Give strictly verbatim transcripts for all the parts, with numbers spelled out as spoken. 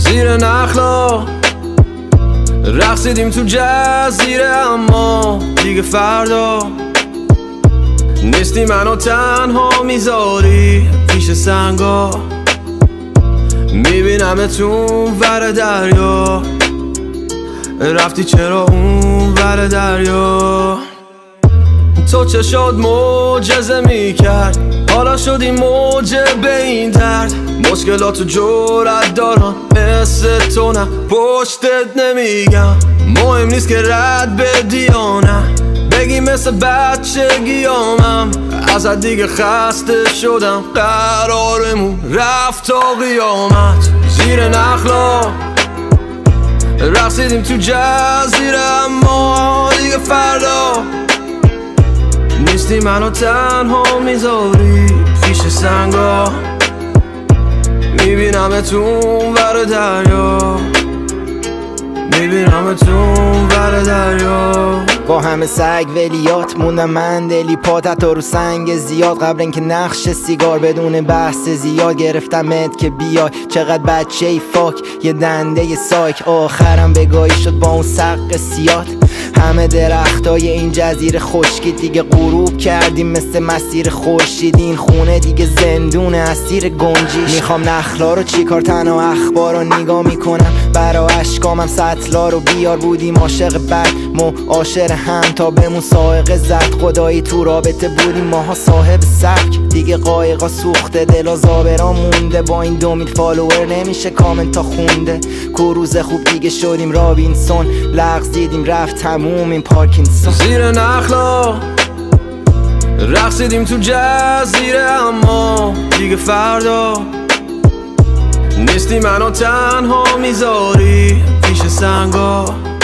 زیر نخلا رقصیدیم تو جزیره، اما دیگه فردا نیستی، منو تنها میذاری پیش سنگا. میبینمتون ور دریا، رفتی چرا اون ور دریا؟ تو چه شد معجزه میکرد، حالا شدی موجب این درد. مشکلاتو جرأت دارم مثل تو، نه پشتت نمیگم. مهم نیست که رد بدی یا نه، بگی مثل بچگیامم. ازت دیگه خسته شدم، قرارمون رفت تا قیامت. زیر نخلا رقصیدیم تو جزیره، اما دیگه فردا نیستی، منو تنها میذاری پیش سنگا. میبینمتون ور دریا، میبینمتون ور دریا. با همه سگ ولیات موندم من دلی پاتت رو سنگ زیاد. قبل اینکه نقش سیگار بدون بحث زیاد گرفتمت که بیای. چقدر بچه ای فاک، یه دنده ی سایک. آخرم بگاهی شد با اون سق سیاد. همه درختای این جزیره خشکی دیگه غروب کردیم مثل مسیر خورشید. این خونه دیگه زندون اسیر گنجیش. میخوام نخلا رو چیکار، تنها اخبار رو نگاه میکنم. برا اشکامم سطلا رو بیار، بودیم عاشق بد معاشر هم تا بمون سائق زد. خدایی تو رابطه بودیم ماها صاحب سبک. دیگه قایقا سوخته، دل و زابرا مونده. با این دو میل فالوور نمیشه کامنت تا خونده. کروز خوب دیگه شدیم رابینسون، لغزیدیم رفت تموم این پارکینسون. زیر نخلا رقصیدیم تو جزیره، اما دیگه فردا نیستی، منو تنها میذاری پیش سنگا.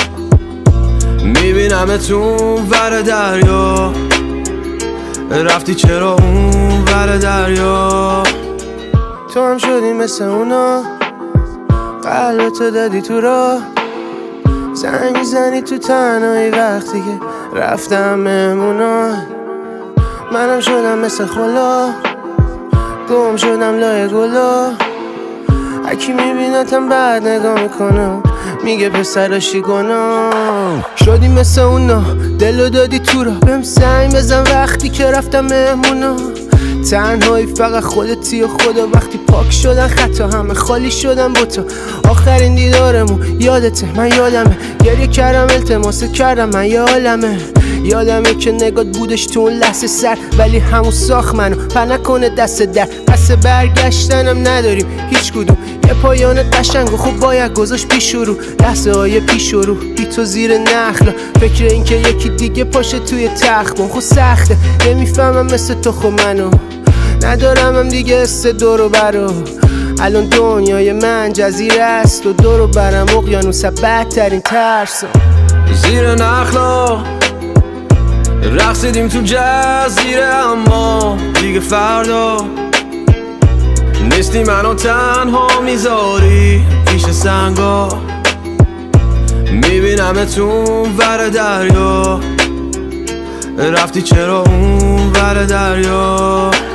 میبینمتون ور دریا، رفتی چرا اون ور دریا؟ تو هم شدی مثل اونا، قلبتو دادی تو راه. زنگ میزنی تو تنهایی وقتی که رفتم مهمونا. منم شدم مثل خلا، گم شدم لای گلا. هکی میبینتم بعد نگاه میکنم، میگه پسراشی گناه. شدی مثل اونا، دلو دادی تو را. بهم زنگ بزن وقتی که رفتم مهمونا. تنهایی فقط خودتی و خدا. وقتی پاک شدن خطا، همه خالی شدن با تو. آخرین دیدارمون یادته، من یادمه. گریه کردم التماس کردم، من یه عالمه. یادمه که نگات بودش تو اون لحظه سر، ولی همون ساخت منو پر نکنه دست در. پس برگشتنم نداریم هیچ کدوم، یه پایان قشنگ و خوب باید گذاشت پیش رو. لحظه های پیش رو بی تو زیر نخلا. فکر این که یکی دیگه پاشه توی تخت من خود سخته. نمیفهمم مثل تو خب منو ندارم هم دیگه است دور و برو. الان دنیای من جزیره است و دور و برم اقیانوس بدترین ترسا. زیر نخلا رقصیدیم تو جزیره، اما دیگه فردا نیستی، منو تنها میذاری پیش سنگا. میبینمتون ور دریا، رفتی چرا اون ور دریا؟